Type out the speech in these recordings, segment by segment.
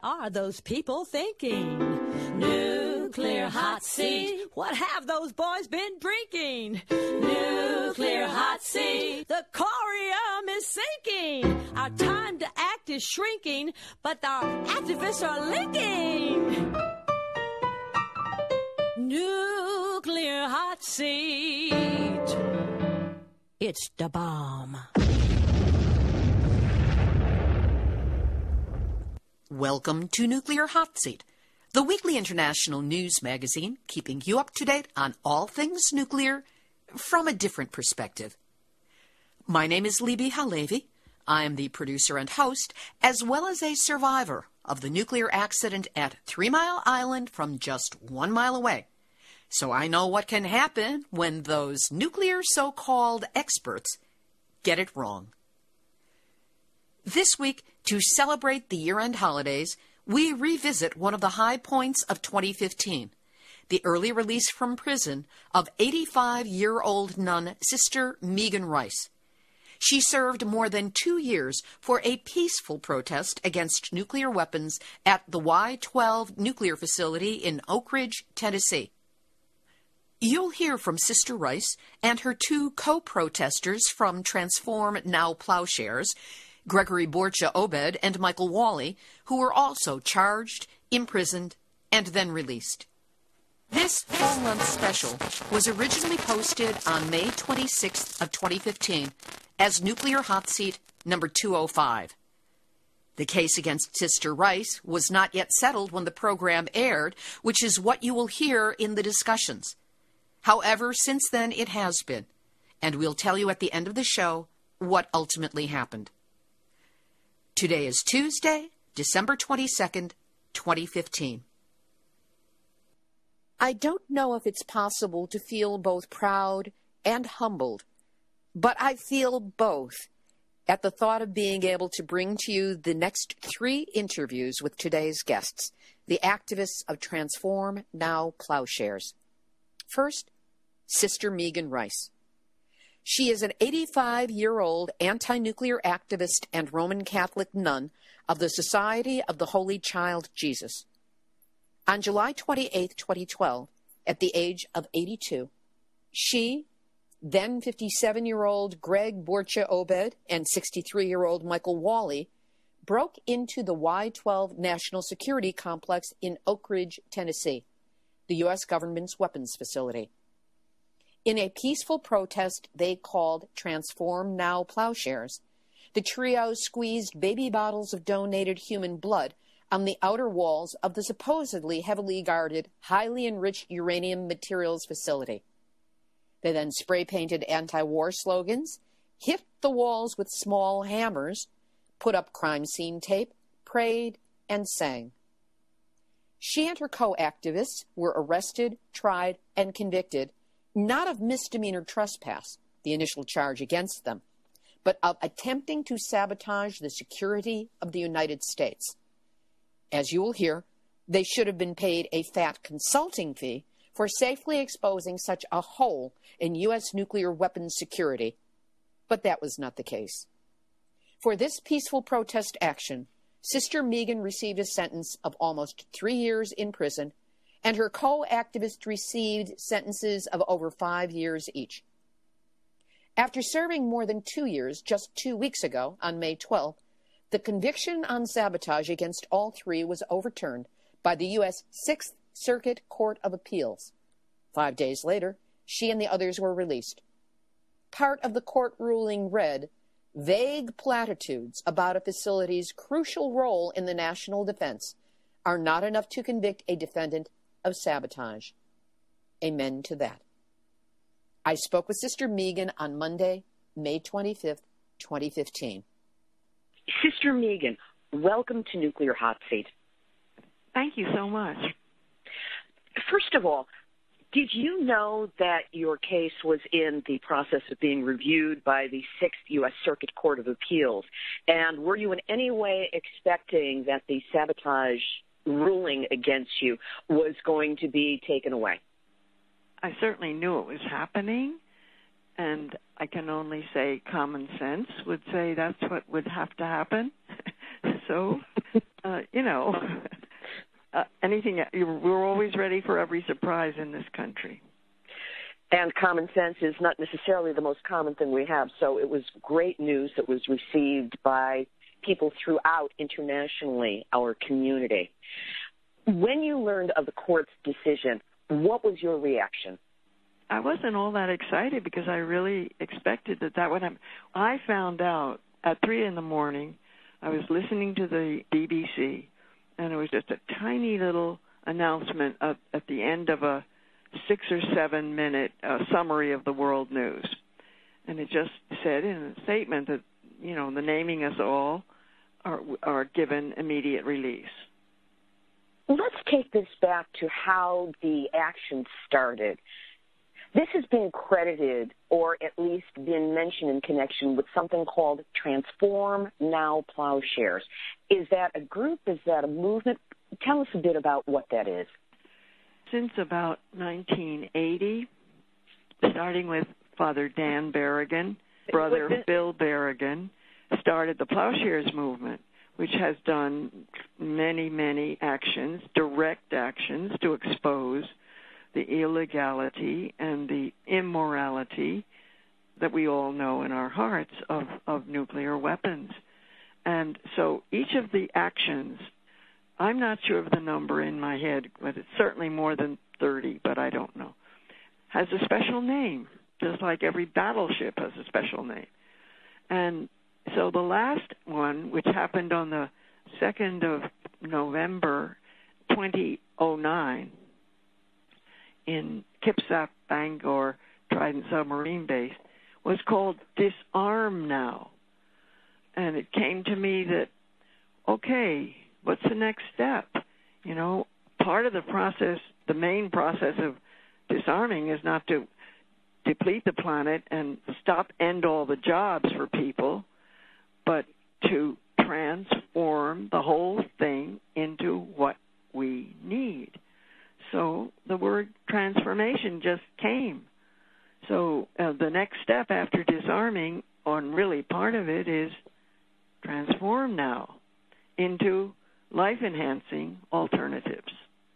are those people thinking? Nuclear hot seat, what have those boys been drinking? Nuclear hot seat, the corium is sinking. Our time to act is shrinking, but our activists are linking. Nuclear hot seat, it's the bomb. Welcome to Nuclear Hot Seat, the weekly international news magazine keeping you up to date on all things nuclear from a different perspective. My name is Libbe HaLevy. I am the producer and host, as well as a survivor of the nuclear accident at 3 Mile Island from just 1 mile away. So I know what can happen when those nuclear so-called experts get it wrong. This week, to celebrate the year-end holidays, we revisit one of the high points of 2015, the early release from prison of 85-year-old nun Sister Megan Rice. She served more than 2 years for a peaceful protest against nuclear weapons at the Y-12 nuclear facility in Oak Ridge, Tennessee. You'll hear from Sister Rice and her 2 co-protesters from Transform Now Plowshares, Gregory Borcha Obed and Michael Wally, who were also charged, imprisoned, and then released. This full-length special was originally posted on May 26th of 2015 as Nuclear Hot Seat number 205. The case against Sister Rice was not yet settled when the program aired, which is what you will hear in the discussions. However, since then it has been, and we'll tell you at the end of the show what ultimately happened. Today is Tuesday, December 22nd, 2015. I don't know if it's possible to feel both proud and humbled, but I feel both at the thought of being able to bring to you the next 3 interviews with today's guests, the activists of Transform Now Plowshares. First, Sister Megan Rice. She is an 85-year-old anti-nuclear activist and Roman Catholic nun of the Society of the Holy Child Jesus. On July 28, 2012, at the age of 82, she, then 57-year-old Greg Borcha Obed and 63-year-old Michael Wally broke into the Y-12 National Security Complex in Oak Ridge, Tennessee, the U.S. government's weapons facility. In a peaceful protest they called Transform Now Plowshares, the trio squeezed baby bottles of donated human blood on the outer walls of the supposedly heavily guarded, highly enriched uranium materials facility. They then spray-painted anti-war slogans, hit the walls with small hammers, put up crime scene tape, prayed, and sang. She and her co-activists were arrested, tried, and convicted not of misdemeanor trespass, the initial charge against them, but of attempting to sabotage the security of the United States. As you will hear, they should have been paid a fat consulting fee for safely exposing such a hole in U.S. nuclear weapons security, but that was not the case. For this peaceful protest action, Sister Megan received a sentence of almost 3 years in prison, and her co-activists received sentences of over 5 years each. After serving more than 2 years just 2 weeks ago, on May 12th, the conviction on sabotage against all 3 was overturned by the U.S. Sixth Circuit Court of Appeals. 5 days later, she and the others were released. Part of the court ruling read, "Vague platitudes about a facility's crucial role in the national defense are not enough to convict a defendant of sabotage." Amen to that. I spoke with Sister Megan on Monday, May 25th, 2015. Sister Megan, welcome to Nuclear Hot Seat. Thank you so much. First of all, did you know that your case was in the process of being reviewed by the Sixth U.S. Circuit Court of Appeals? And were you in any way expecting that the sabotage ruling against you was going to be taken away? I certainly knew it was happening, and I can only say common sense would say that's what would have to happen. So anything. We're always ready for every surprise in this country. And common sense is not necessarily the most common thing we have. So it was great news that was received by people throughout internationally, our community. When you learned of the court's decision, what was your reaction? I wasn't all that excited because I really expected that would happen. I found out at 3 a.m. I was listening to the BBC, and it was just a tiny little announcement at the end of a 6 or 7 minute summary of the world news. And it just said in a statement that, the naming us all are given immediate release. Let's take this back to how the action started. This has been credited, or at least been mentioned in connection with something called Transform Now Plowshares. Is that a group? Is that a movement? Tell us a bit about what that is. Since about 1980, starting with Father Dan Berrigan, Brother Bill Berrigan, started the Plowshares movement, which has done many, many actions, direct actions to expose the illegality and the immorality that we all know in our hearts of nuclear weapons. And so each of the actions, I'm not sure of the number in my head, but it's certainly more than 30, but I don't know, has a special name, just like every battleship has a special name. And so the last one, which happened on the 2nd of November 2009 in Kipsap, Bangor, Trident Submarine Base, was called Disarm Now. And it came to me that, okay, what's the next step? Part of the process, the main process of disarming is not to deplete the planet and end all the jobs for people, but to transform the whole thing into what we need. So the word transformation just came. So the next step after disarming, and really part of it, is transform now into life-enhancing alternatives.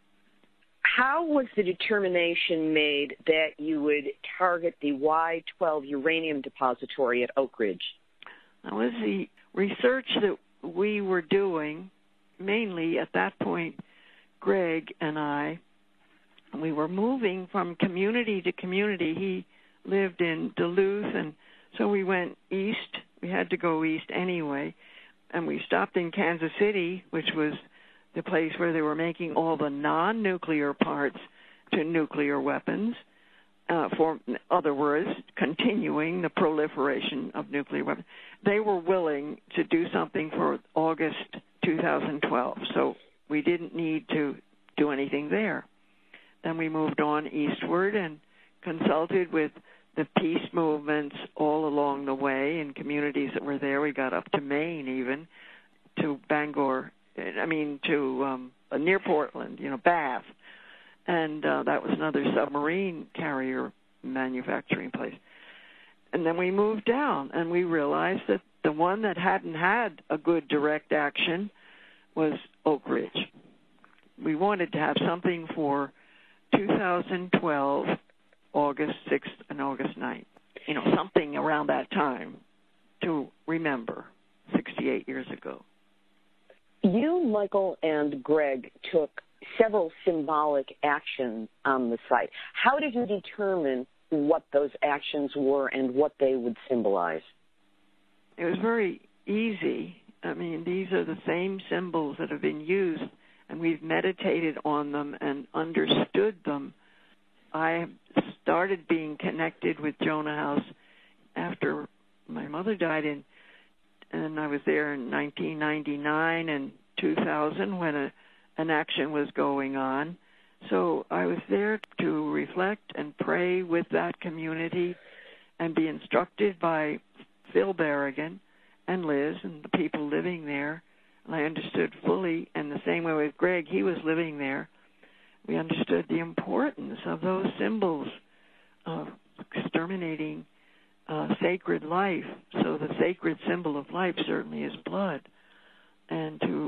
How was the determination made that you would target the Y-12 uranium depository at Oak Ridge? That was the research that we were doing, mainly at that point, Greg and I. We were moving from community to community. He lived in Duluth, and so we went east. We had to go east anyway, and we stopped in Kansas City, which was the place where they were making all the non-nuclear parts to nuclear weapons. For other words, continuing the proliferation of nuclear weapons. They were willing to do something for August 2012, so we didn't need to do anything there. Then we moved on eastward and consulted with the peace movements all along the way in communities that were there. We got up to Maine even, to Bangor, to near Portland, Bath. And that was another submarine carrier manufacturing place. And then we moved down, and we realized that the one that hadn't had a good direct action was Oak Ridge. We wanted to have something for 2012, August 6th and August 9th, something around that time to remember 68 years ago. You, Michael, and Greg took several symbolic actions on the site. How did you determine what those actions were and what they would symbolize? It was very easy. These are the same symbols that have been used, and we've meditated on them and understood them. I started being connected with Jonah House after my mother died, and I was there in 1999 and 2000 when an action was going on. So I was there to reflect and pray with that community and be instructed by Phil Berrigan and Liz and the people living there. And I understood fully, and the same way with Greg, he was living there. We understood the importance of those symbols of exterminating sacred life. So the sacred symbol of life certainly is blood. And to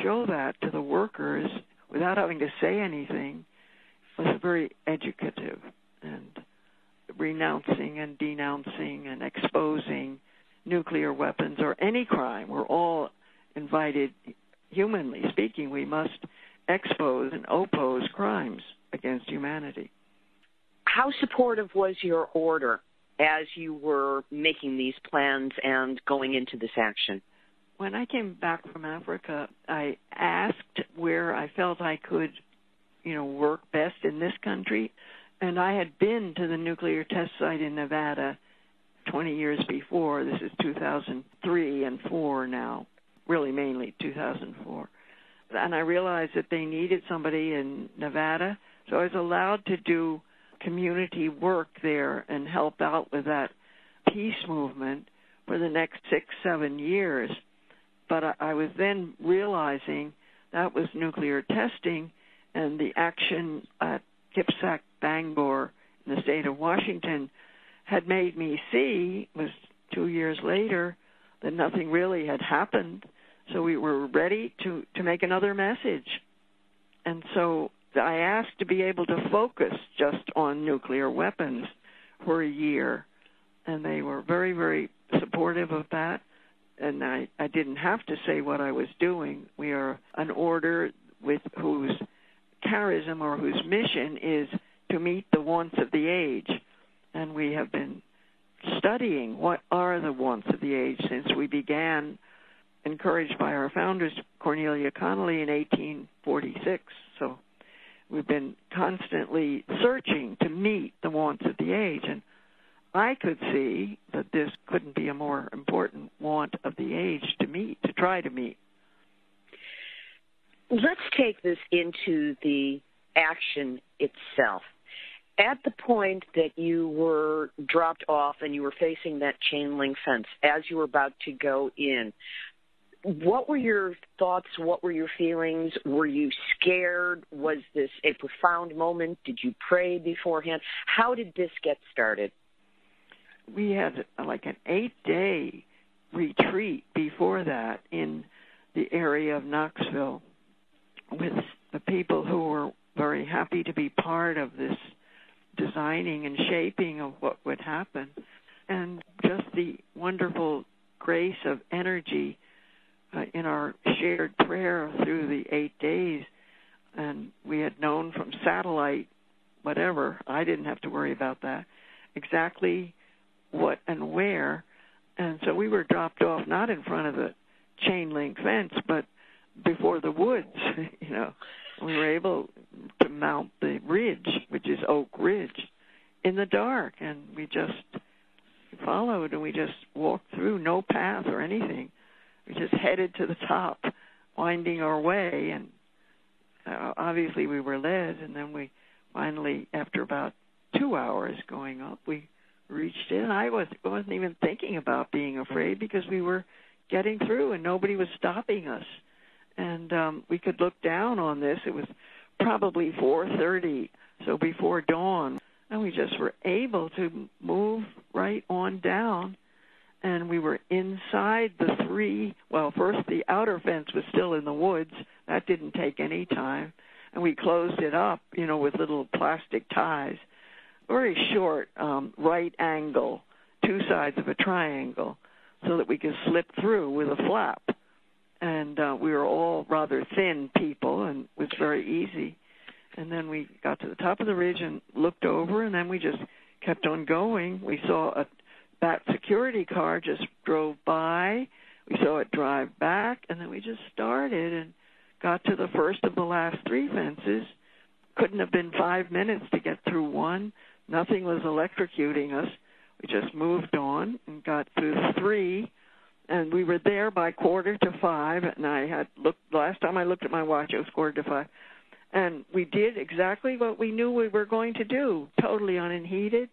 show that to the workers without having to say anything was very educative, and renouncing and denouncing and exposing nuclear weapons or any crime. We're all invited, humanly speaking, we must expose and oppose crimes against humanity. How supportive was your order as you were making these plans and going into this action? When I came back from Africa, I asked where I felt I could, work best in this country. And I had been to the nuclear test site in Nevada 20 years before. This is 2003 and 4 now, really mainly 2004. And I realized that they needed somebody in Nevada. So I was allowed to do community work there and help out with that peace movement for the next 6-7 years. But I was then realizing that was nuclear testing, and the action at Kipsack Bangor in the state of Washington had made me see, was 2 years later, that nothing really had happened. So we were ready to make another message. And so I asked to be able to focus just on nuclear weapons for a year. And they were very, very supportive of that. And I didn't have to say what I was doing. We are an order with whose charism or whose mission is to meet the wants of the age. And we have been studying what are the wants of the age since we began, encouraged by our founders, Cornelia Connolly, in 1846. So we've been constantly searching to meet the wants of the age. And I could see that this couldn't be a more important want of the age to meet, to try to meet. Let's take this into the action itself. At the point that you were dropped off and you were facing that chain link fence, as you were about to go in, what were your thoughts? What were your feelings? Were you scared? Was this a profound moment? Did you pray beforehand? How did this get started? We had like an 8-day retreat before that in the area of Knoxville with the people who were very happy to be part of this designing and shaping of what would happen, and just the wonderful grace of energy in our shared prayer through the 8 days. And we had known from satellite, whatever, I didn't have to worry about that, exactly what and where. And so we were dropped off not in front of the chain link fence, but before the woods. We were able to mount the ridge, which is Oak Ridge, in the dark, and we just followed and we just walked through, no path or anything. We just headed to the top, winding our way, and obviously we were led, and then we finally, after about 2 hours going up, we reached it. And I wasn't even thinking about being afraid because we were getting through and nobody was stopping us. And we could look down on this. It was probably 4:30, so before dawn. And we just were able to move right on down. And we were inside the first the outer fence was still in the woods. That didn't take any time. And we closed it up, with little plastic ties. Very short, right angle, 2 sides of a triangle, so that we could slip through with a flap. And we were all rather thin people, and it was very easy. And then we got to the top of the ridge and looked over, and then we just kept on going. We saw that security car just drove by. We saw it drive back, and then we just started and got to the first of the last 3 fences. Couldn't have been 5 minutes to get through one. Nothing was electrocuting us. We just moved on and got through 3. And we were there by 4:45, and I had looked, last time I looked at my watch, it was 4:45. And we did exactly what we knew we were going to do, totally unimpeded.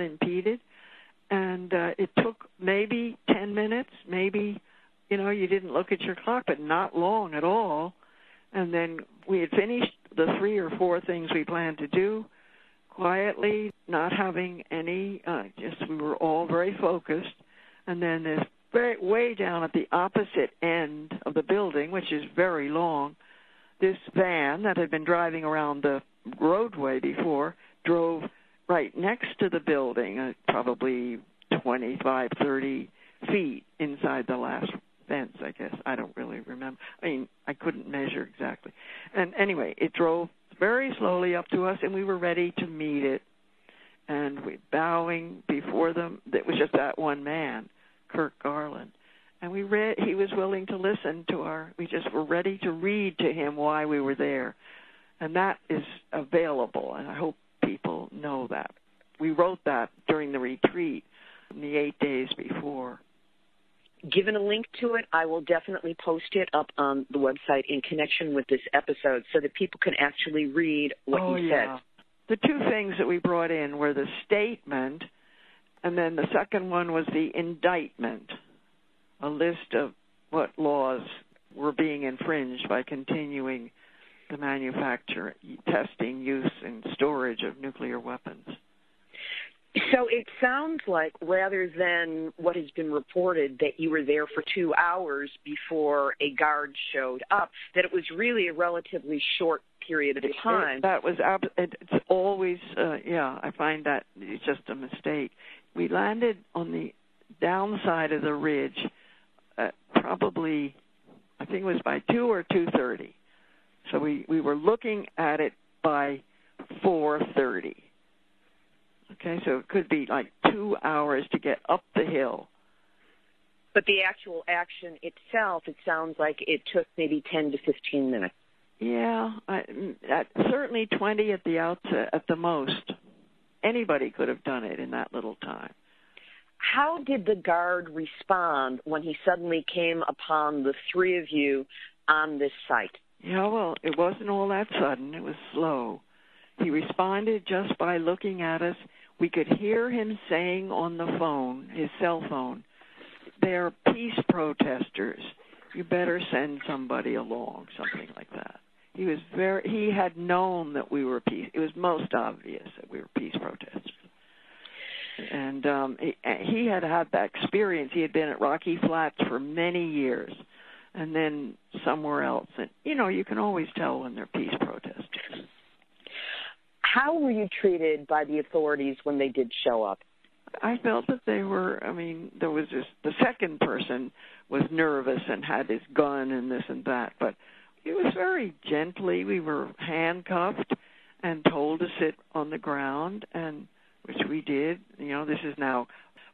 And it took maybe 10 minutes, maybe, you didn't look at your clock, but not long at all. And then we had finished the 3 or 4 things we planned to do quietly, not having any, we were all very focused. And then the way down at the opposite end of the building, which is very long, this van that had been driving around the roadway before drove right next to the building, probably 25, 30 feet inside the last fence, I guess. I don't really remember. I mean, I couldn't measure exactly. And anyway, it drove very slowly up to us, and we were ready to meet it. And we bowing before them. It was just that one man, Kirk Garland. And he was willing to listen to we just were ready to read to him why we were there. And that is available, and I hope people know that. We wrote that during the retreat in the 8 days before. Given a link to it, I will definitely post it up on the website in connection with this episode so that people can actually read what you said. The two things that we brought in were the statement, and then the second one was the indictment, a list of what laws were being infringed by continuing the manufacture, testing, use, and storage of nuclear weapons. So it sounds like, rather than what has been reported, that you were there for 2 hours before a guard showed up, that it was really a relatively short period of time. It's always, I find that it's just a mistake. We landed on the downside of the ridge probably, I think it was by 2 or 2:30. So we were looking at it by 4:30. Okay, so it could be like 2 hours to get up the hill. But the actual action itself, it sounds like it took maybe 10 to 15 minutes. Yeah, certainly 20 at the outset, at the most. Anybody could have done it in that little time. How did the guard respond when he suddenly came upon the three of you on this site? Yeah, well, it wasn't all that sudden. It was slow. He responded just by looking at us. We could hear him saying on the phone, his cell phone, "They're peace protesters. You better send somebody along," something like that. He had known that we were peace. It was most obvious that we were peace protesters. And he had that experience. He had been at Rocky Flats for many years and then somewhere else. And, you can always tell when they're peace protesters. How were you treated by the authorities when they did show up? I felt that there was the second person was nervous and had his gun and this and that, but it was very gently. We were handcuffed and told to sit on the ground, and which we did. This is now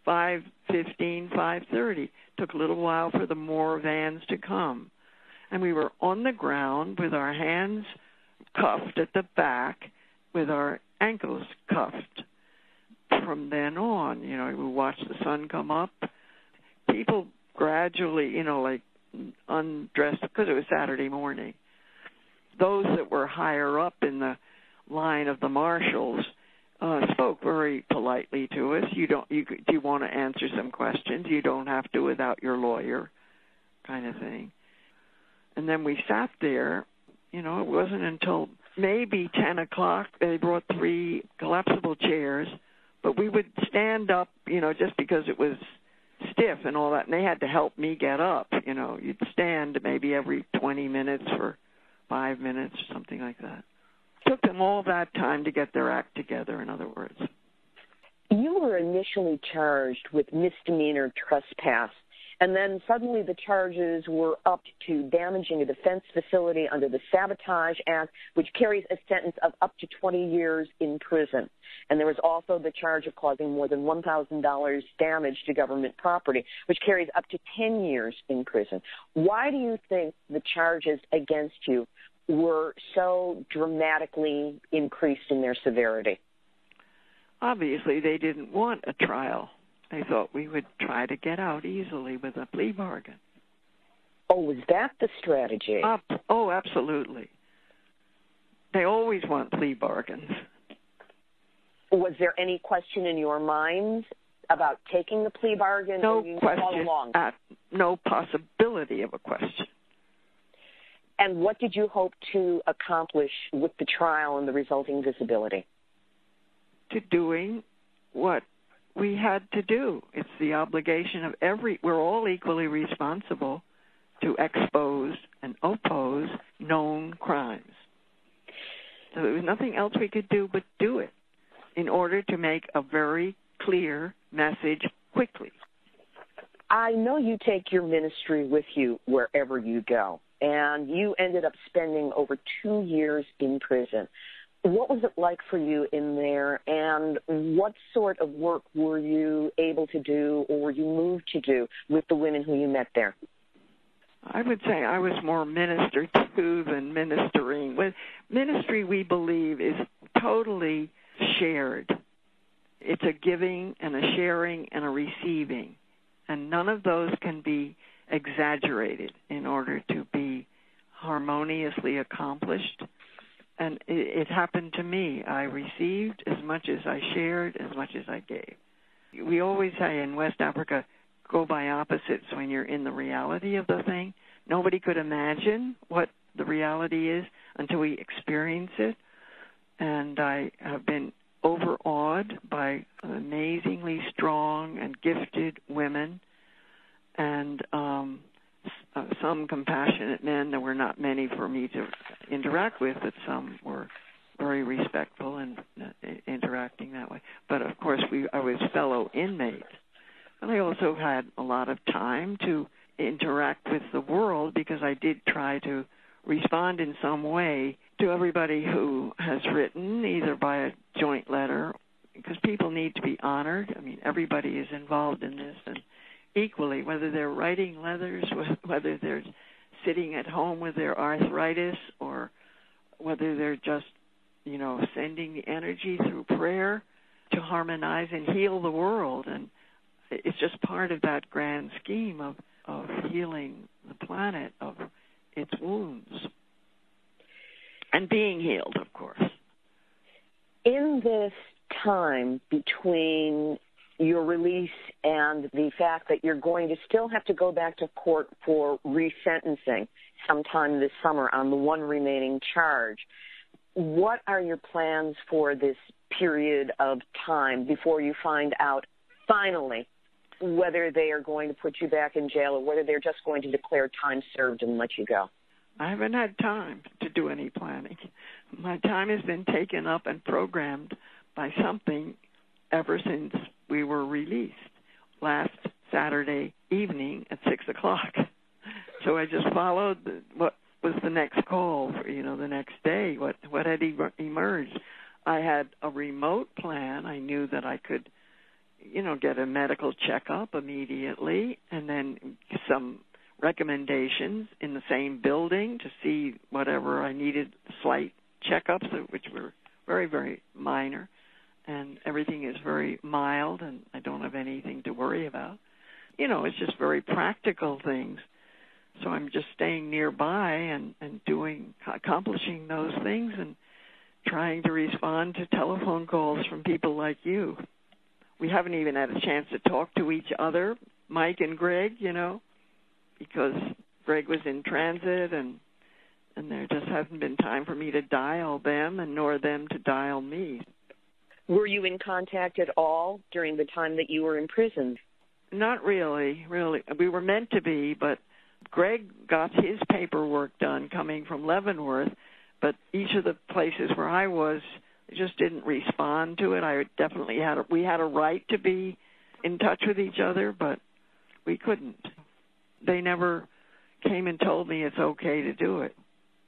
5:15, 5:30. Took a little while for the more vans to come. And we were on the ground with our hands cuffed at the back, with our ankles cuffed. From then on, we watched the sun come up. People gradually, undressed, because it was Saturday morning. Those that were higher up in the line of the marshals spoke very politely to us. Do you want to answer some questions? You don't have to without your lawyer, kind of thing. And then we sat there. It wasn't until maybe 10 o'clock they brought 3 collapsible chairs, but we would stand up, just because it was stiff and all that, and they had to help me get up. You'd stand maybe every 20 minutes for 5 minutes or something like that. Took them all that time to get their act together, in other words. You were initially charged with misdemeanor trespass, and then suddenly the charges were upped to damaging a defense facility under the Sabotage Act, which carries a sentence of up to 20 years in prison. And there was also the charge of causing more than $1,000 damage to government property, which carries up to 10 years in prison. Why do you think the charges against you were so dramatically increased in their severity? Obviously, they didn't want a trial. They thought we would try to get out easily with a plea bargain. Oh, was that the strategy? Oh, absolutely. They always want plea bargains. Was there any question in your mind about taking the plea bargain? No question. All along? No possibility of a question. And what did you hope to accomplish with the trial and the resulting visibility? To doing what we had to do. It's the obligation of we're all equally responsible to expose and oppose known crimes. So there was nothing else we could do but do it in order to make a very clear message quickly. I know you take your ministry with you wherever you go, and you ended up spending over 2 years in prison. What was it like for you in there, and what sort of work were you able to do or were you moved to do with the women who you met there? I would say I was more ministered to than ministering. Ministry, we believe, is totally shared. It's a giving and a sharing and a receiving, and none of those can be exaggerated in order to be harmoniously accomplished. And it happened to me. I received as much as I shared, as much as I gave. We always say in West Africa, go by opposites when you're in the reality of the thing. Nobody could imagine what the reality is until we experience it. And I have been overawed by amazingly strong and gifted women and some compassionate men. There were not many for me to interact with, but some were very respectful and interacting that way. But, of course, I was fellow inmates. And I also had a lot of time to interact with the world because I did try to respond in some way to everybody who has written, either by a joint letter, because people need to be honored. I mean, everybody is involved in this, and equally, whether they're writing letters, whether they're sitting at home with their arthritis, or whether they're just, sending the energy through prayer to harmonize and heal the world. And it's just part of that grand scheme of healing the planet of its wounds and being healed, of course. In this time between your release and the fact that you're going to still have to go back to court for resentencing sometime this summer on the one remaining charge, what are your plans for this period of time before you find out finally whether they are going to put you back in jail or whether they're just going to declare time served and let you go? I haven't had time to do any planning. My time has been taken up and programmed by something ever since we were released last Saturday evening at 6 o'clock. So I just followed what was the next call, the next day, what had emerged. I had a remote plan. I knew that I could, get a medical checkup immediately, and then some recommendations in the same building to see whatever I needed, slight checkups, which were very, very minor. And everything is very mild, and I don't have anything to worry about. It's just very practical things. So I'm just staying nearby and accomplishing those things and trying to respond to telephone calls from people like you. We haven't even had a chance to talk to each other, Mike and Greg, because Greg was in transit, and there just hasn't been time for me to dial them and nor them to dial me. Were you in contact at all during the time that you were in prison? Not really. We were meant to be, but Greg got his paperwork done coming from Leavenworth, but each of the places where I was just didn't respond to it. We had a right to be in touch with each other, but we couldn't. They never came and told me it's okay to do it.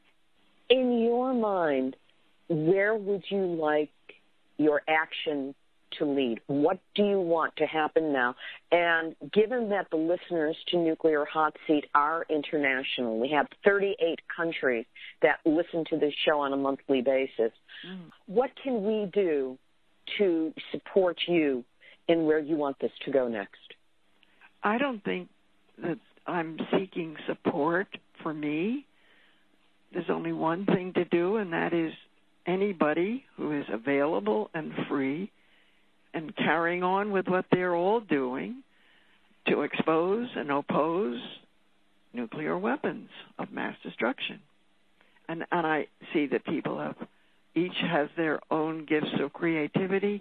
In your mind, where would you like your action to lead? What do you want to happen now? And given that the listeners to Nuclear Hot Seat are international, we have 38 countries that listen to this show on a monthly basis, what can we do to support you in where you want this to go next? I don't think that I'm seeking support for me. There's only one thing to do, and that is anybody who is available and free and carrying on with what they're all doing to expose and oppose nuclear weapons of mass destruction. And I see that people each has their own gifts of creativity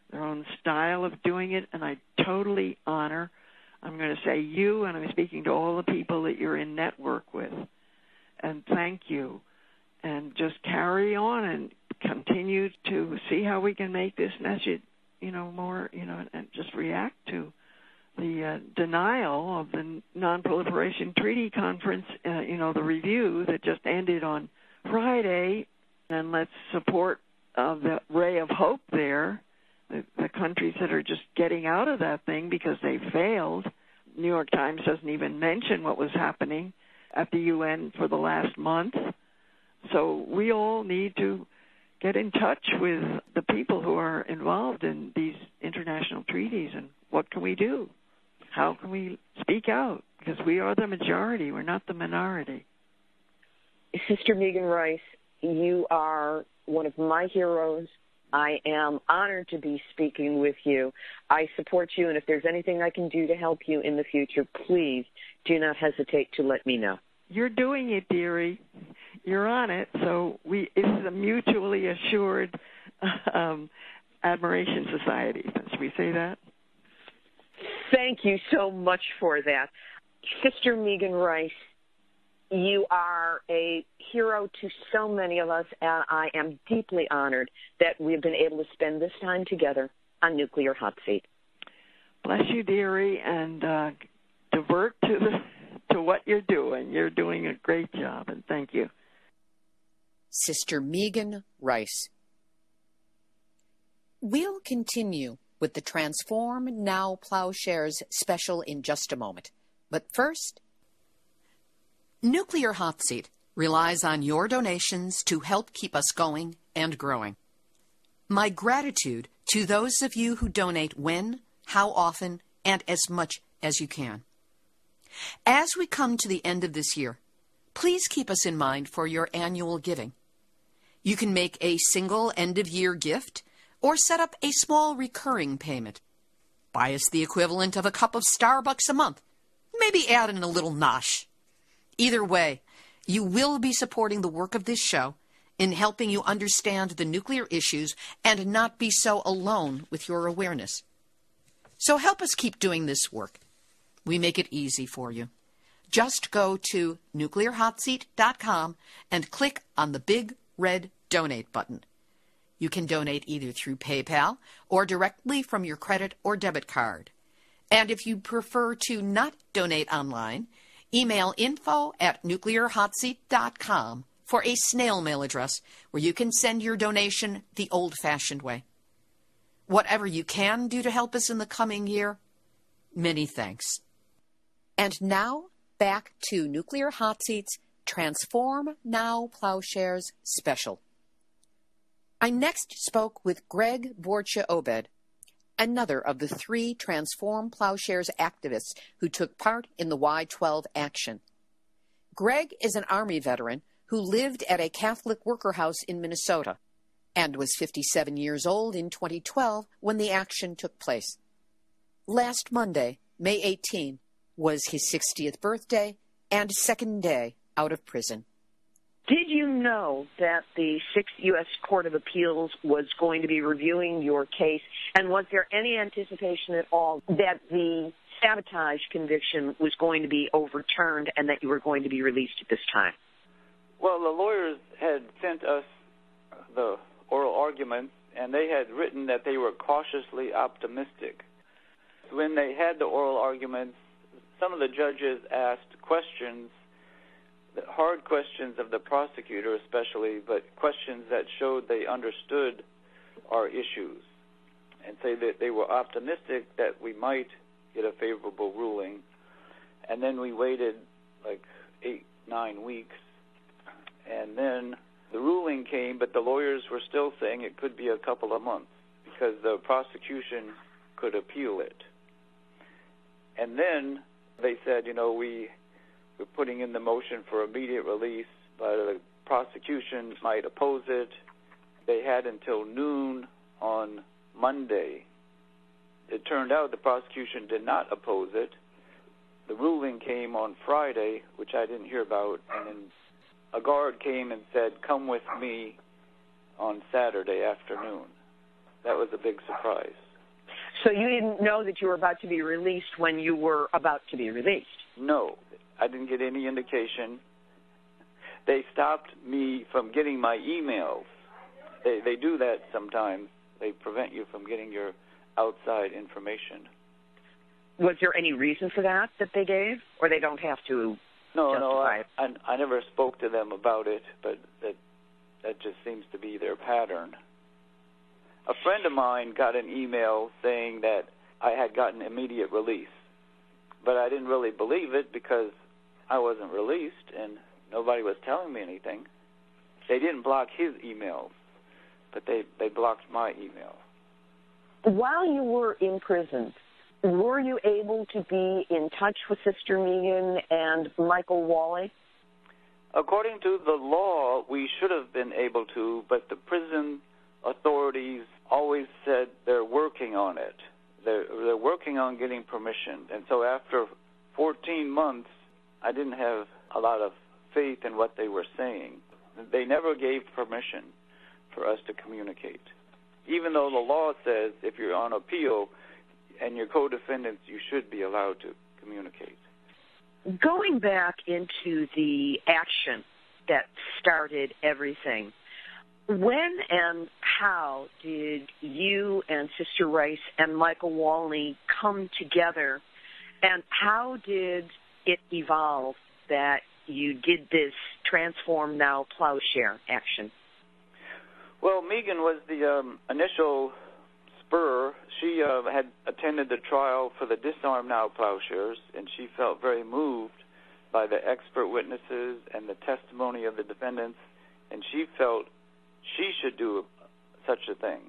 their own style of doing it, and I totally honor, I'm going to say you, and I'm speaking to all the people that you're in network with, and thank you. And just carry on and continue to see how we can make this message, more, and just react to the denial of the Non-Proliferation Treaty Conference, the review that just ended on Friday. And let's support the ray of hope there, the countries that are just getting out of that thing because they failed. New York Times doesn't even mention what was happening at the UN for the last month. So we all need to get in touch with the people who are involved in these international treaties, and what can we do? How can we speak out? Because we are the majority. We're not the minority. Sister Megan Rice, you are one of my heroes. I am honored to be speaking with you. I support you, and if there's anything I can do to help you in the future, please do not hesitate to let me know. You're doing it, dearie. You're on it. So it's a mutually assured admiration society. Should we say that? Thank you so much for that. Sister Megan Rice, you are a hero to so many of us, and I am deeply honored that we've been able to spend this time together on Nuclear Hot Seat. Bless you, dearie, and divert to what you're doing. You're doing a great job, and thank you. Sister Megan Rice. We'll continue with the Transform Now Plowshares special in just a moment. But first, Nuclear Hot Seat relies on your donations to help keep us going and growing. My gratitude to those of you who donate when, how often, and as much as you can. As we come to the end of this year, please keep us in mind for your annual giving. You can make a single end-of-year gift or set up a small recurring payment. Buy us the equivalent of a cup of Starbucks a month. Maybe add in a little nosh. Either way, you will be supporting the work of this show in helping you understand the nuclear issues and not be so alone with your awareness. So help us keep doing this work. We make it easy for you. Just go to nuclearhotseat.com and click on the big red donate button. You can donate either through PayPal or directly from your credit or debit card. And if you prefer to not donate online, email info@nuclearhotseat.com for a snail mail address where you can send your donation the old-fashioned way. Whatever you can do to help us in the coming year, many thanks. And now, back to Nuclear Hot Seat's Transform Now Plowshares special. I next spoke with Greg Borcha-Obed, another of the 3 Transform Plowshares activists who took part in the Y-12 action. Greg is an Army veteran who lived at a Catholic worker house in Minnesota and was 57 years old in 2012 when the action took place. Last Monday, May 18, was his 60th birthday and second day out of prison. Did you know that the 6th U.S. Court of Appeals was going to be reviewing your case? And was there any anticipation at all that the sabotage conviction was going to be overturned and that you were going to be released at this time? Well, the lawyers had sent us the oral arguments, and they had written that they were cautiously optimistic. When they had the oral arguments, some of the judges asked questions, hard questions of the prosecutor especially, but questions that showed they understood our issues, and say that they were optimistic that we might get a favorable ruling. And then we waited like 8-9 weeks, and then the ruling came, but the lawyers were still saying it could be a couple of months because the prosecution could appeal it. And then they said, we're putting in the motion for immediate release, but the prosecution might oppose it. They had until noon on Monday. It turned out the prosecution did not oppose it. The ruling came on Friday, which I didn't hear about, and then a guard came and said, "Come with me on Saturday afternoon." that was a big surprise. So you didn't know that you were about to be released when you were about to be released? No, I didn't get any indication. They stopped me from getting my emails. They do that sometimes. They prevent you from getting your outside information. Was there any reason for that they gave, or they don't have to justify it? I never spoke to them about it, but that just seems to be their pattern. A friend of mine got an email saying that I had gotten immediate release, but I didn't really believe it because I wasn't released and nobody was telling me anything. They didn't block his emails, but they blocked my email. While you were in prison, were you able to be in touch with Sister Megan and Michael Wally? According to the law, we should have been able to, but the prison authorities always said they're working on it. They're working on getting permission. And so after 14 months, I didn't have a lot of faith in what they were saying. They never gave permission for us to communicate. Even though the law says if you're on appeal and your co-defendants, you should be allowed to communicate. Going back into the action that started everything, when and how did you and Sister Rice and Michael Wally come together, and how did it evolve that you did this Transform Now Plowshare action? Well, Megan was the initial spur. She had attended the trial for the Disarm Now Plowshares, and she felt very moved by the expert witnesses and the testimony of the defendants, and she felt she should do such a thing.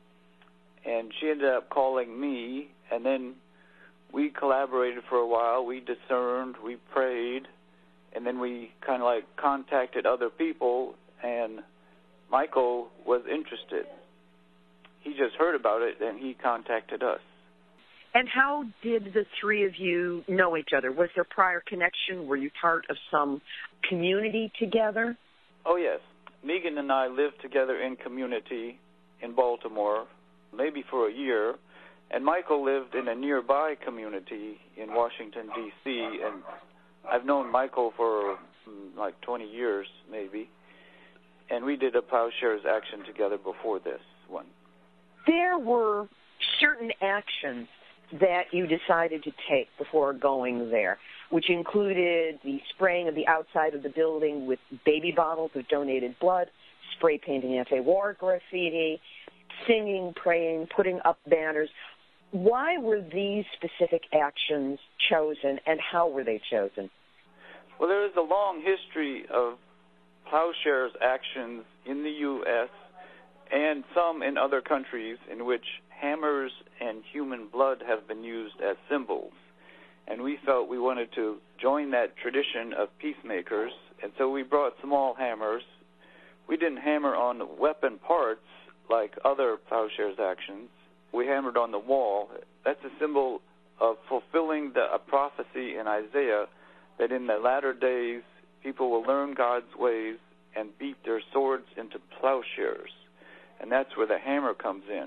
And she ended up calling me, and then we collaborated for a while. We discerned, we prayed, and then we kind of like contacted other people, and Michael was interested. He just heard about it, and he contacted us. And how did the three of you know each other? Was there prior connection? Were you part of some community together? Oh, yes. Megan and I lived together in community in Baltimore, maybe for a year, and Michael lived in a nearby community in Washington, D.C., and I've known Michael for like 20 years, maybe, and we did a Plowshares action together before this one. There were certain actions that you decided to take before going there, which included the spraying of the outside of the building with baby bottles of donated blood, spray painting anti-war graffiti, singing, praying, putting up banners. Why were these specific actions chosen, and how were they chosen? Well, there is a long history of Plowshares actions in the U.S. and some in other countries in which hammers and human blood have been used as symbols. And we felt we wanted to join that tradition of peacemakers, and so we brought small hammers. We didn't hammer on weapon parts like other Plowshares actions. We hammered on the wall. That's a symbol of fulfilling a prophecy in Isaiah that in the latter days people will learn God's ways and beat their swords into plowshares. And that's where the hammer comes in.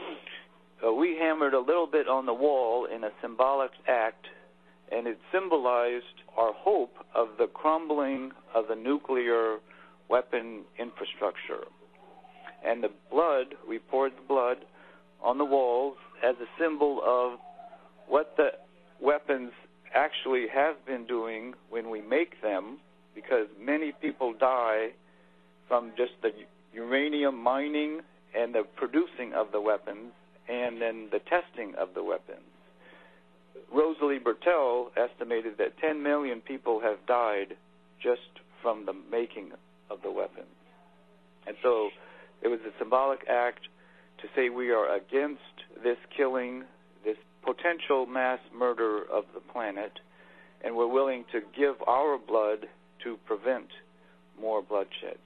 We hammered a little bit on the wall in a symbolic act, and it symbolized our hope of the crumbling of the nuclear weapon infrastructure. And the blood, we poured the blood on the walls as a symbol of what the weapons actually have been doing when we make them, because many people die from just the uranium mining and the producing of the weapons and then the testing of the weapons. Rosalie Bertell estimated that 10 million people have died just from the making of the weapons. And so it was a symbolic act to say we are against this killing, this potential mass murder of the planet, and we're willing to give our blood to prevent more bloodshed.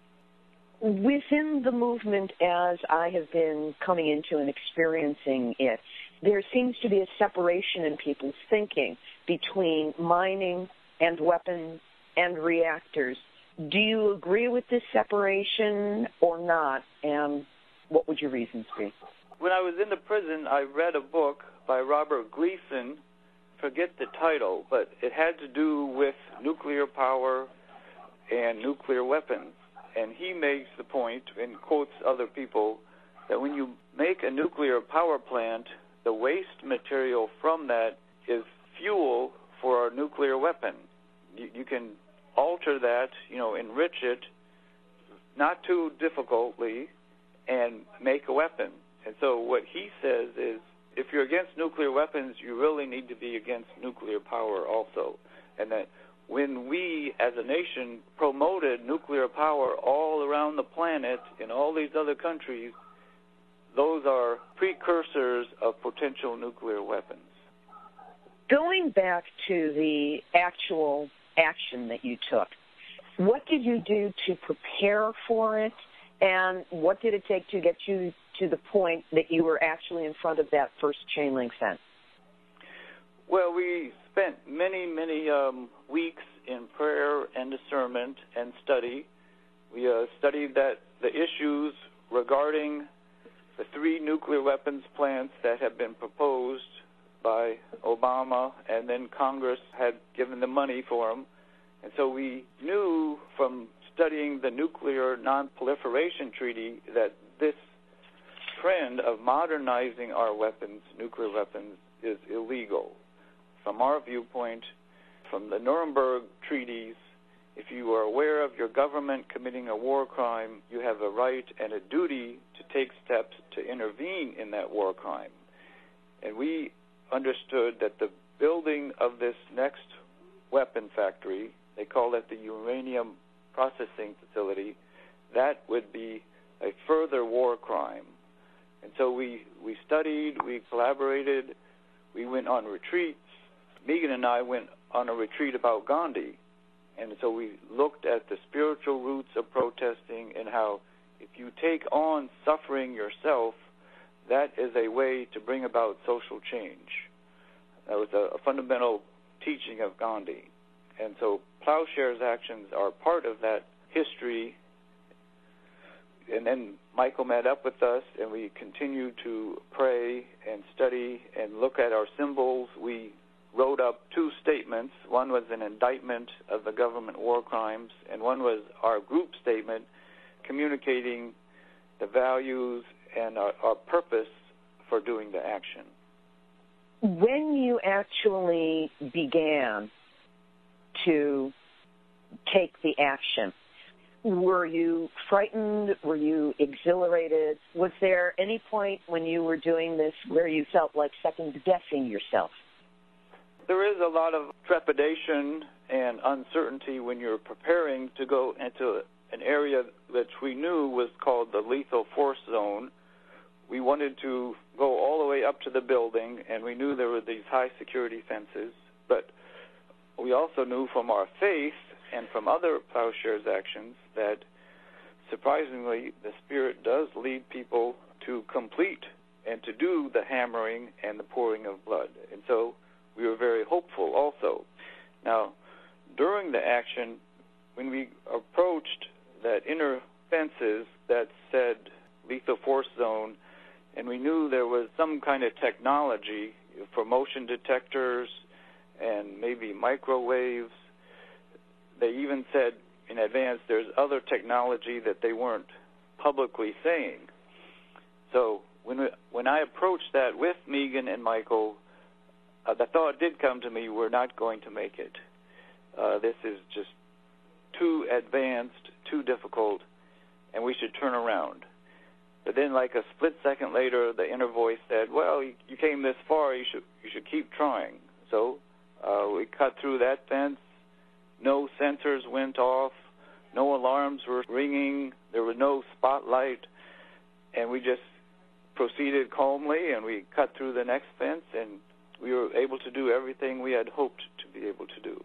Within the movement, as I have been coming into and experiencing it, there seems to be a separation in people's thinking between mining and weapons and reactors. Do you agree with this separation or not? And what would your reasons be? When I was in the prison, I read a book by Robert Gleason, forget the title, but it had to do with nuclear power and nuclear weapons. And he makes the point, and quotes other people, that when you make a nuclear power plant, the waste material from that is fuel for a nuclear weapon. You can alter that, enrich it, not too difficultly, and make a weapon. And so what he says is, if you're against nuclear weapons, you really need to be against nuclear power also. And that when we, as a nation, promoted nuclear power all around the planet in all these other countries, those are precursors of potential nuclear weapons. Going back to the actual action that you took, what did you do to prepare for it, and what did it take to get you to the point that you were actually in front of that first chain link fence? Well, we spent many weeks in prayer and discernment and study. We studied the issues regarding the 3 nuclear weapons plants that have been proposed by Obama, and then Congress had given the money for them. And so we knew from studying the Nuclear Non-Proliferation Treaty that this trend of modernizing our weapons, nuclear weapons, is illegal. From our viewpoint, from the Nuremberg treaties, if you are aware of your government committing a war crime, you have a right and a duty to take steps to intervene in that war crime. And we understood that the building of this next weapon factory, they call it the uranium processing facility, that would be a further war crime. And so we studied, we collaborated, we went on retreats. Megan and I went on a retreat about Gandhi. And so we looked at the spiritual roots of protesting and how if you take on suffering yourself, that is a way to bring about social change. That was a fundamental teaching of Gandhi. And so Plowshares actions are part of that history. And then Michael met up with us, and we continued to pray and study and look at our symbols. We wrote up 2 statements. One was an indictment of the government war crimes, and one was our group statement communicating the values and our purpose for doing the action. When you actually began to take the action, were you frightened? Were you exhilarated? Was there any point when you were doing this where you felt like second-guessing yourself? There is a lot of trepidation and uncertainty when you're preparing to go into an area that we knew was called the lethal force zone. We wanted to go all the way up to the building, and we knew there were these high security fences. But we also knew from our faith and from other Plowshares actions that, surprisingly, the Spirit does lead people to complete and to do the hammering and the pouring of blood. And so we were very hopeful also. Now, during the action, when we approached that inner fences that said lethal force zone, and we knew there was some kind of technology for motion detectors and maybe microwaves, they even said in advance there's other technology that they weren't publicly saying. So when I approached that with Megan and Michael, the thought did come to me, we're not going to make it. This is just too advanced, too difficult, and we should turn around. But then like a split second later, the inner voice said, well, you came this far, you should keep trying. So we cut through that fence. No sensors went off. No alarms were ringing. There was no spotlight. And we just proceeded calmly, and we cut through the next fence, and we were able to do everything we had hoped to be able to do.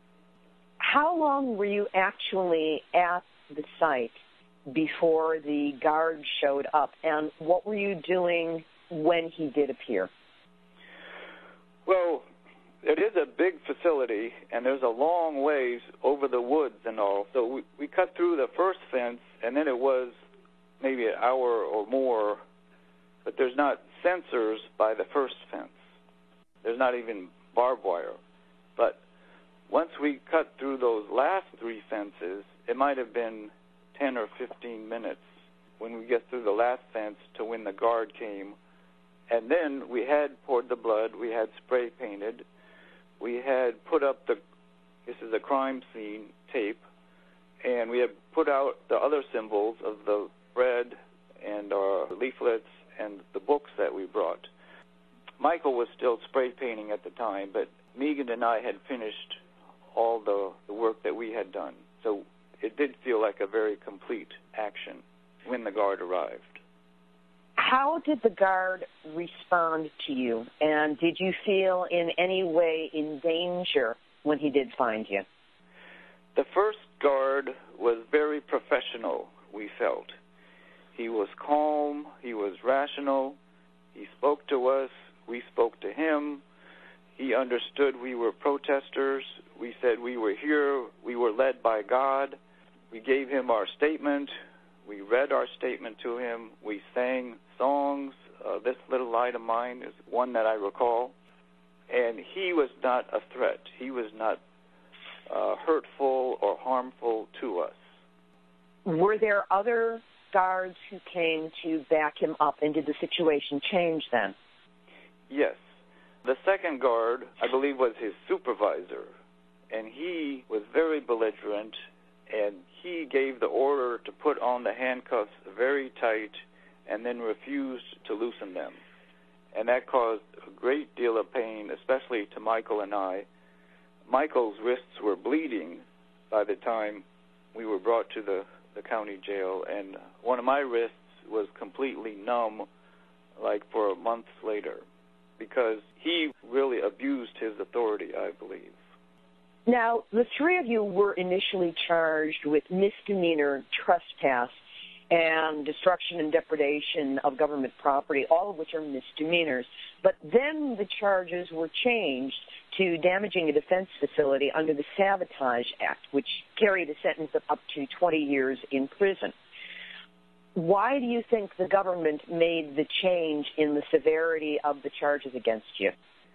How long were you actually at the site before the guard showed up, and what were you doing when he did appear? Well, it is a big facility, and there's a long ways over the woods and all. So we cut through the first fence, and then it was maybe an hour or more, but there's not sensors by the first fence. There's not even barbed wire. But once we cut through those last 3 fences, it might have been 10 or 15 minutes when we get through the last fence to when the guard came. And then we had poured the blood, we had spray painted, we had put up this is a crime scene tape, and we had put out the other symbols of the bread and our leaflets and the books that we brought. Michael was still spray painting at the time, but Megan and I had finished all the work that we had done. So it did feel like a very complete action when the guard arrived. How did the guard respond to you? And did you feel in any way in danger when he did find you? The first guard was very professional, we felt. He was calm, he was rational, he spoke to us, we spoke to him. He understood we were protesters. We said we were here, we were led by God. We gave him our statement. We read our statement to him. We sang songs. This Little Light of Mine is one that I recall. And he was not a threat. He was not hurtful or harmful to us. Were there other guards who came to back him up, and did the situation change then? Yes. The second guard, I believe, was his supervisor, and he was very belligerent, and he gave the order to put on the handcuffs very tight and then refused to loosen them. And that caused a great deal of pain, especially to Michael and I. Michael's wrists were bleeding by the time we were brought to the county jail, and one of my wrists was completely numb, like for months later, because he really abused his authority, I believe. Now, the 3 of you were initially charged with misdemeanor trespass and destruction and depredation of government property, all of which are misdemeanors. But then the charges were changed to damaging a defense facility under the Sabotage Act, which carried a sentence of up to 20 years in prison. Why do you think the government made the change in the severity of the charges against you?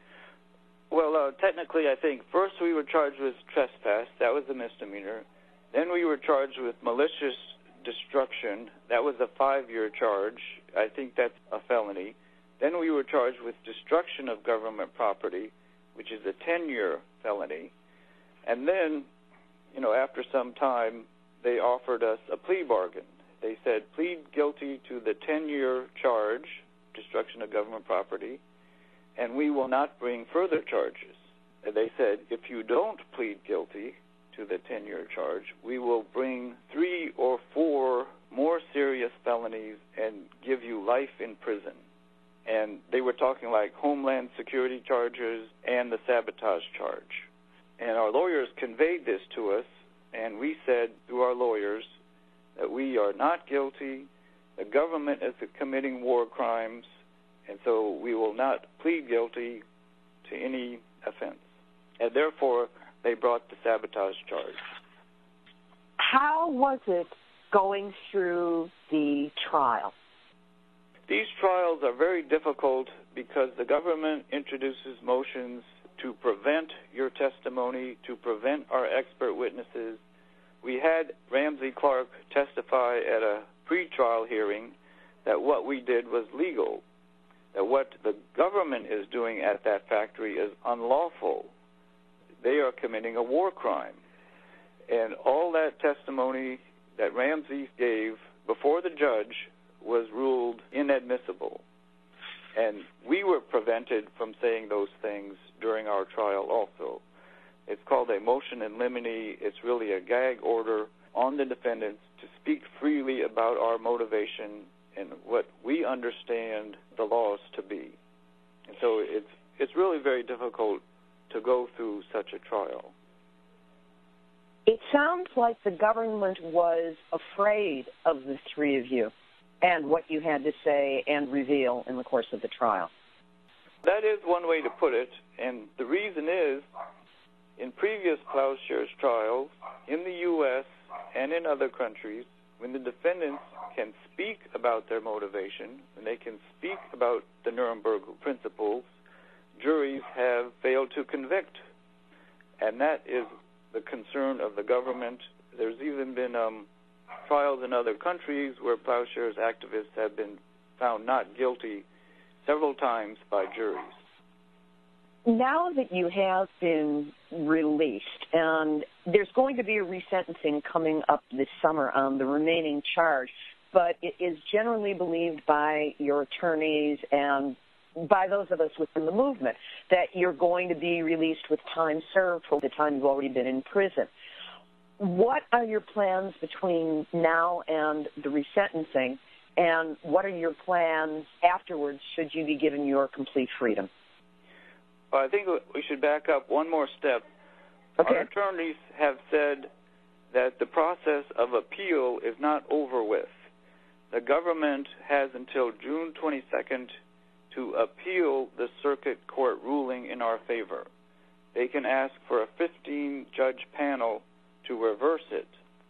Well, technically, I think first we were charged with trespass. That was a misdemeanor. Then we were charged with malicious destruction. That was a 5-year charge. I think that's a felony. Then we were charged with destruction of government property, which is a 10-year felony. And then, after some time, they offered us a plea bargain. They said, plead guilty to the 10-year charge, destruction of government property, and we will not bring further charges. And they said, if you don't plead guilty to the 10-year charge, we will bring 3 or 4 more serious felonies and give you life in prison. And they were talking like Homeland Security charges and the sabotage charge. And our lawyers conveyed this to us, and we said through our lawyers that we are not guilty, the government is committing war crimes, and so we will not plead guilty to any offense. And therefore, they brought the sabotage charge. How was it going through the trial? These trials are very difficult because the government introduces motions to prevent your testimony, to prevent our expert witnesses. We had Ramsey Clark testify at a pretrial hearing that what we did was legal, that what the government is doing at that factory is unlawful. They are committing a war crime. And all that testimony that Ramsey gave before the judge was ruled inadmissible. And we were prevented from saying those things during our trial also. It's called a motion in limine. It's really a gag order on the defendants to speak freely about our motivation and what we understand the laws to be. And so it's really very difficult to go through such a trial. It sounds like the government was afraid of the 3 of you and what you had to say and reveal in the course of the trial. That is one way to put it, and the reason is, in previous Plowshares trials, in the U.S. and in other countries, when the defendants can speak about their motivation, when they can speak about the Nuremberg principles, juries have failed to convict. And that is the concern of the government. There's even been trials in other countries where Plowshares activists have been found not guilty several times by juries. Now that you have been released, and there's going to be a resentencing coming up this summer on the remaining charge, but it is generally believed by your attorneys and by those of us within the movement that you're going to be released with time served for the time you've already been in prison. What are your plans between now and the resentencing, and what are your plans afterwards should you be given your complete freedom? I think we should back up one more step. Okay. Our attorneys have said that the process of appeal is not over with. The government has until June 22nd to appeal the circuit court ruling in our favor. They can ask for a 15-judge panel to reverse it.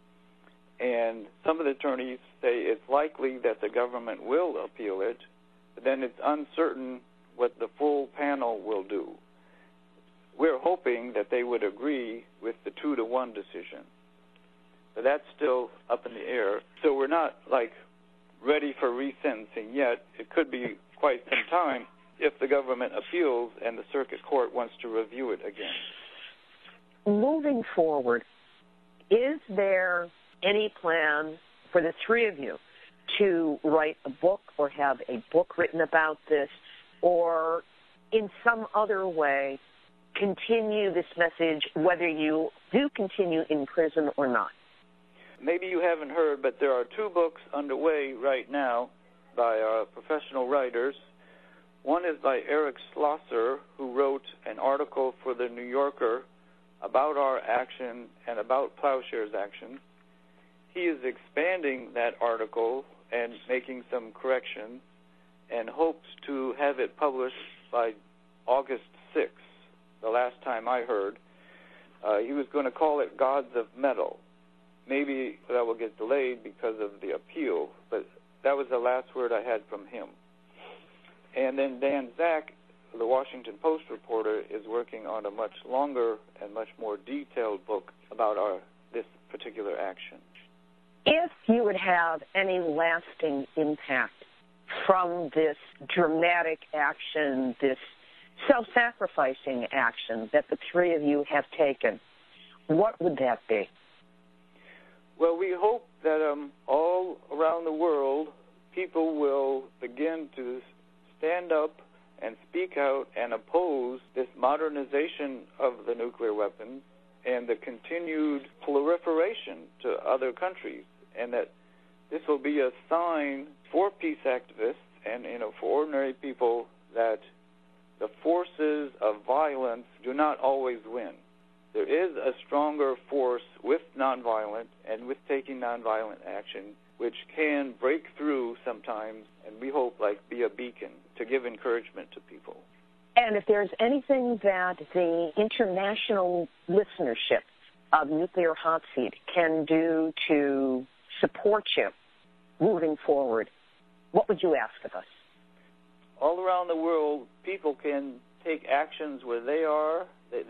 And some of the attorneys say it's likely that the government will appeal it, but then it's uncertain what the full panel will do. We're hoping that they would agree with the 2-1 decision, but that's still up in the air. So we're not ready for resentencing yet. It could be quite some time if the government appeals and the circuit court wants to review it again. Moving forward, is there any plan for the three of you to write a book or have a book written about this, or in some other way continue this message, whether you do continue in prison or not? Maybe you haven't heard, but there are 2 books underway right now by professional writers. One is by Eric Schlosser, who wrote an article for The New Yorker about our action and about Plowshares' action. He is expanding that article and making some corrections and hopes to have it published by August 6th, the last time I heard. He was going to call it Gods of Metal. Maybe that will get delayed because of the appeal, but that was the last word I had from him. And then Dan Zak, the Washington Post reporter, is working on a much longer and much more detailed book about this particular action. If you would have any lasting impact from this dramatic action, this self-sacrificing action that the three of you have taken, what would that be? Well, we hope that all around the world, people will begin to stand up and speak out and oppose this modernization of the nuclear weapons and the continued proliferation to other countries, and that this will be a sign for peace activists and for ordinary people that the forces of violence do not always win. There is a stronger force with nonviolent and with taking nonviolent action, which can break through sometimes, and we hope be a beacon to give encouragement to people. And if there's anything that the international listenership of Nuclear Hot Seat can do to support you moving forward, what would you ask of us? All around the world, people can take actions where they are.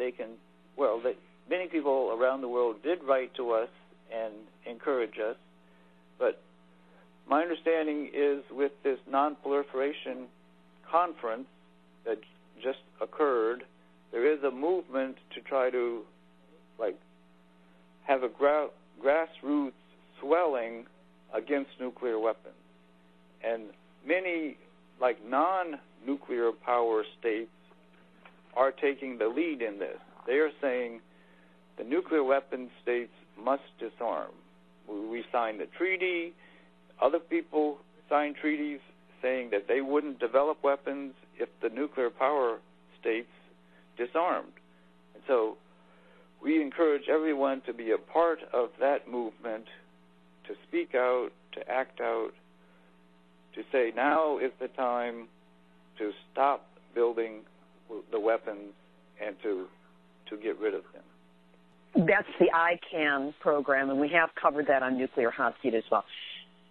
Many people around the world did write to us and encourage us, but my understanding is with this non-proliferation conference that just occurred, there is a movement to try to have a grassroots swelling against nuclear weapons. And many non-nuclear power states are taking the lead in this. They are saying the nuclear weapon states must disarm. We signed the treaty. Other people signed treaties saying that they wouldn't develop weapons if the nuclear power states disarmed. And so we encourage everyone to be a part of that movement, to speak out, to act out, to say now is the time to stop building the weapons and to get rid of them. That's the ICAN program, and we have covered that on Nuclear Hot Seat as well.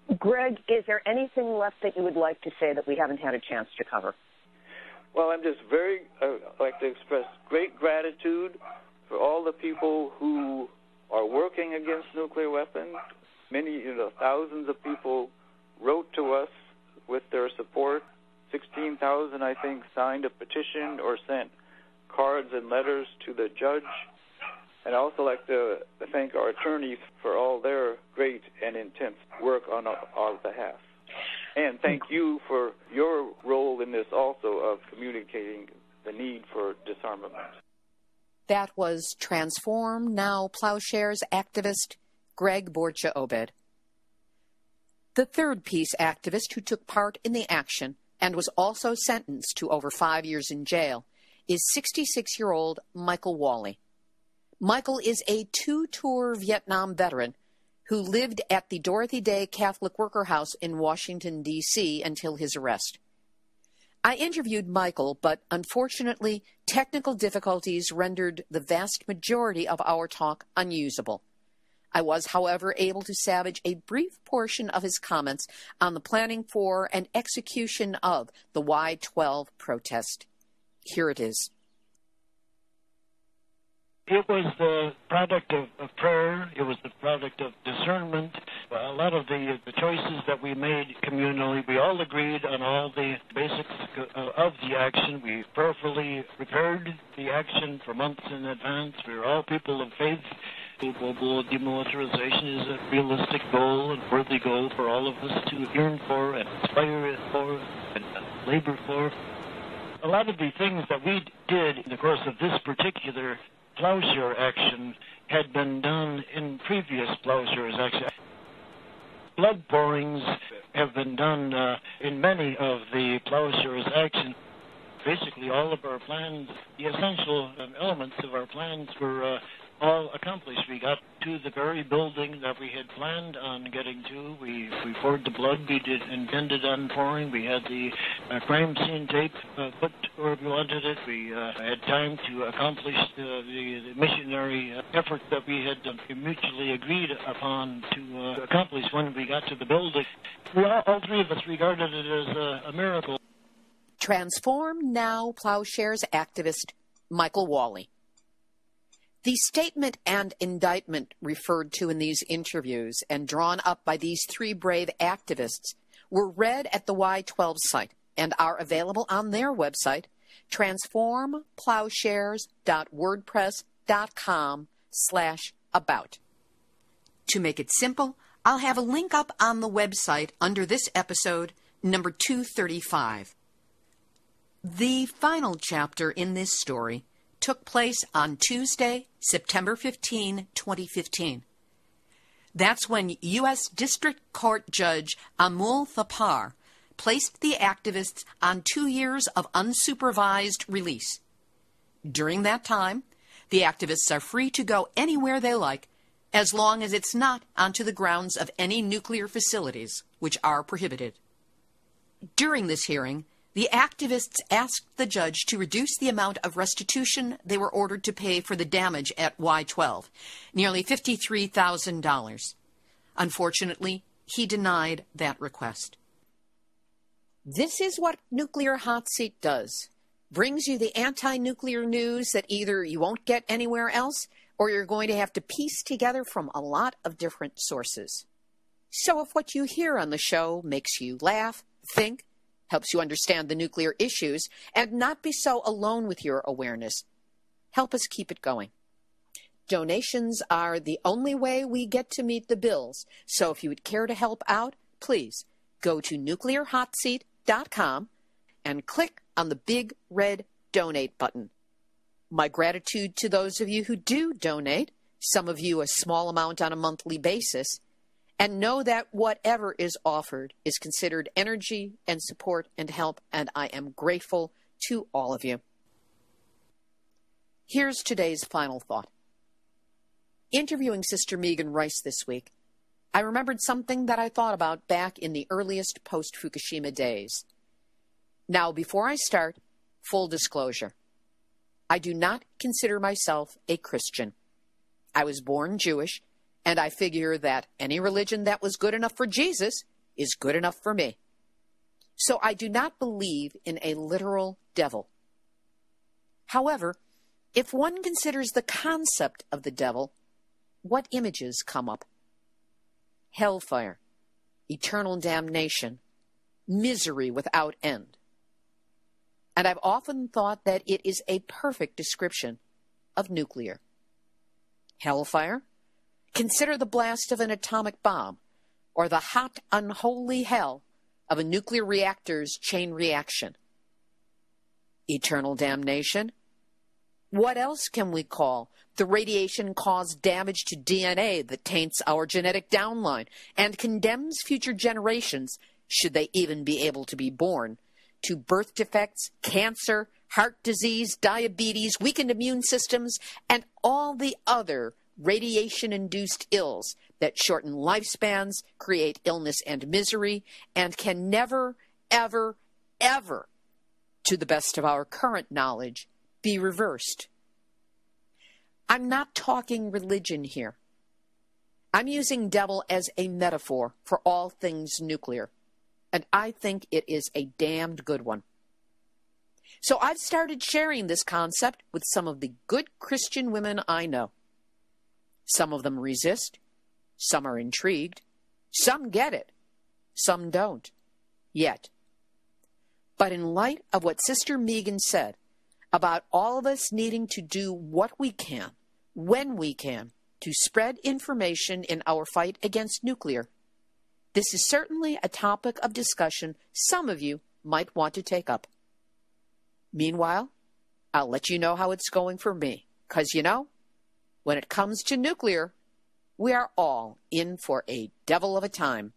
Greg, is there anything left that you would like to say that we haven't had a chance to cover? Well, I'm just like to express great gratitude for all the people who are working against nuclear weapons. Many, thousands of people wrote to us with their support. 16,000, I think, signed a petition or sent cards and letters to the judge. And I'd also like to thank our attorneys for all their great and intense work on our behalf. And thank you for your role in this also of communicating the need for disarmament. That was Transform Now Plowshares activist Greg Borgia-Obed. The third peace activist who took part in the action and was also sentenced to over 5 years in jail is 66-year-old Michael Wally. Michael is a two-tour Vietnam veteran who lived at the Dorothy Day Catholic Worker House in Washington, D.C. until his arrest. I interviewed Michael, but unfortunately, technical difficulties rendered the vast majority of our talk unusable. I was, however, able to salvage a brief portion of his comments on the planning for and execution of the Y-12 protest. Here it is. It was the product of prayer. It was the product of discernment. A lot of the choices that we made communally, we all agreed on all the basics of the action. We prayerfully prepared the action for months in advance. We were all people of faith. Global demilitarization is a realistic goal and worthy goal for all of us to yearn for and aspire for and labor for. A lot of the things that we did in the course of this particular plowshare action had been done in previous plowshares action. Blood pourings have been done in many of the plowshares action. Basically, all of our plans, the essential elements of our plans were all accomplished. We got to the very building that we had planned on getting to. We poured the blood we intended on pouring. We had the crime scene tape put where we wanted it. We had time to accomplish the missionary effort that we had mutually agreed upon to accomplish when we got to the building. All three of us regarded it as a miracle. Transform Now Plowshares activist Michael Wally. The statement and indictment referred to in these interviews and drawn up by these three brave activists were read at the Y-12 site and are available on their website, transformplowshares.wordpress.com/about. To make it simple, I'll have a link up on the website under this episode, number 235. The final chapter in this story took place on Tuesday, September 15, 2015. That's when U.S. District Court Judge Amul Thapar placed the activists on 2 years of unsupervised release. During that time, the activists are free to go anywhere they like, as long as it's not onto the grounds of any nuclear facilities, which are prohibited. During this hearing, the activists asked the judge to reduce the amount of restitution they were ordered to pay for the damage at Y-12, nearly $53,000. Unfortunately, he denied that request. This is what Nuclear Hot Seat does. Brings you the anti-nuclear news that either you won't get anywhere else or you're going to have to piece together from a lot of different sources. So if what you hear on the show makes you laugh, think, helps you understand the nuclear issues, and not be so alone with your awareness, help us keep it going. Donations are the only way we get to meet the bills, so if you would care to help out, please go to nuclearhotseat.com and click on the big red donate button. My gratitude to those of you who do donate, some of you a small amount on a monthly basis, and know that whatever is offered is considered energy and support and help, and I am grateful to all of you. Here's today's final thought. Interviewing Sister Megan Rice this week, I remembered something that I thought about back in the earliest post-Fukushima days. Now, before I start, full disclosure. I do not consider myself a Christian. I was born Jewish, and I figure that any religion that was good enough for Jesus is good enough for me. So I do not believe in a literal devil. However, if one considers the concept of the devil, what images come up? Hellfire, eternal damnation, misery without end. And I've often thought that it is a perfect description of nuclear. Hellfire? Consider the blast of an atomic bomb, or the hot, unholy hell of a nuclear reactor's chain reaction. Eternal damnation? What else can we call the radiation-caused damage to DNA that taints our genetic downline and condemns future generations, should they even be able to be born, to birth defects, cancer, heart disease, diabetes, weakened immune systems, and all the other radiation-induced ills that shorten lifespans, create illness and misery, and can never, ever, ever, to the best of our current knowledge, be reversed. I'm not talking religion here. I'm using devil as a metaphor for all things nuclear, and I think it is a damned good one. So I've started sharing this concept with some of the good Christian women I know. Some of them resist, some are intrigued, some get it, some don't, yet. But in light of what Sister Megan said about all of us needing to do what we can, when we can, to spread information in our fight against nuclear, this is certainly a topic of discussion some of you might want to take up. Meanwhile, I'll let you know how it's going for me, because, you know, when it comes to nuclear, we are all in for a devil of a time.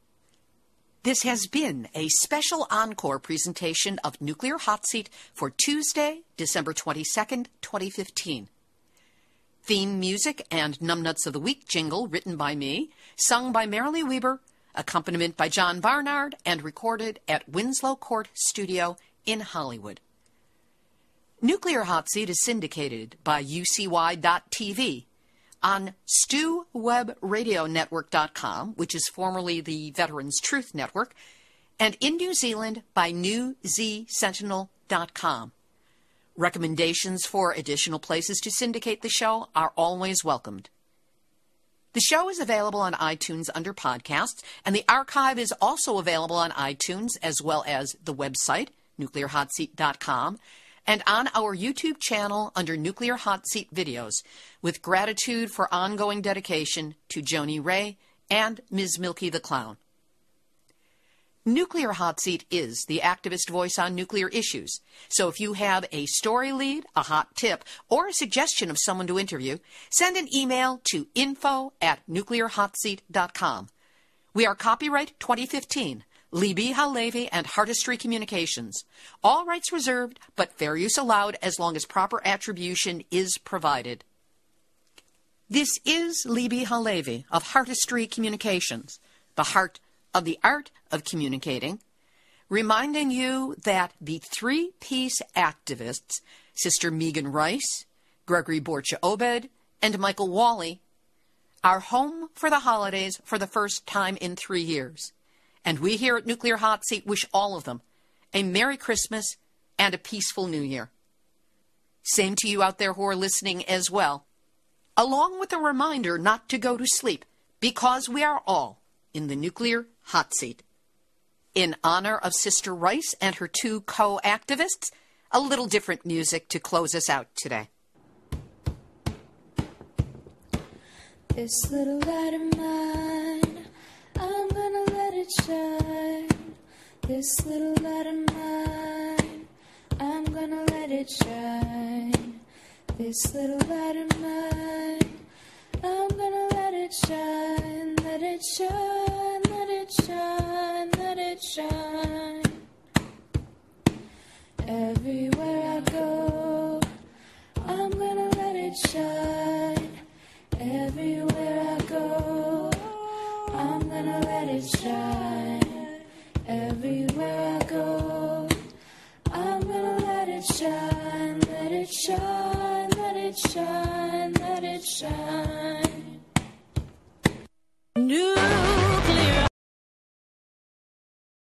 This has been a special encore presentation of Nuclear Hot Seat for Tuesday, December 22nd, 2015. Theme music and Numbnuts of the Week jingle written by me, sung by Marilee Weber, accompaniment by John Barnard, and recorded at Winslow Court Studio in Hollywood. Nuclear Hot Seat is syndicated by UCY.TV on StewWebRadioNetwork.com, which is formerly the Veterans Truth Network, and in New Zealand by NewZSentinel.com. Recommendations for additional places to syndicate the show are always welcomed. The show is available on iTunes under podcasts, and the archive is also available on iTunes as well as the website, nuclearhotseat.com, and on our YouTube channel under Nuclear Hot Seat Videos, with gratitude for ongoing dedication to Joni Ray and Ms. Milky the Clown. Nuclear Hot Seat is the activist voice on nuclear issues, so if you have a story lead, a hot tip, or a suggestion of someone to interview, send an email to info@nuclearhotseat.com. We are copyright 2015. Libby Halevi and Heartistry Communications. All rights reserved, but fair use allowed as long as proper attribution is provided. This is Libby Halevi of Heartistry Communications, the heart of the art of communicating, reminding you that the three-piece activists, Sister Megan Rice, Gregory Borcha-Obed, and Michael Wally, are home for the holidays for the first time in 3 years. And we here at Nuclear Hot Seat wish all of them a Merry Christmas and a peaceful New Year. Same to you out there who are listening as well, along with a reminder not to go to sleep, because we are all in the Nuclear Hot Seat. In honor of Sister Rice and her two co-activists, a little different music to close us out today. This little light of mine, I'm gonna let it shine. This little light of mine, I'm gonna let it shine. This little light of mine, I'm gonna let it shine. Let it shine, let it shine, let it shine. Everywhere I go, I'm gonna let it shine. Everywhere I go, I'm gonna let it shine. Everywhere I go, I'm gonna let it shine. Let it shine, let it shine, let it shine. New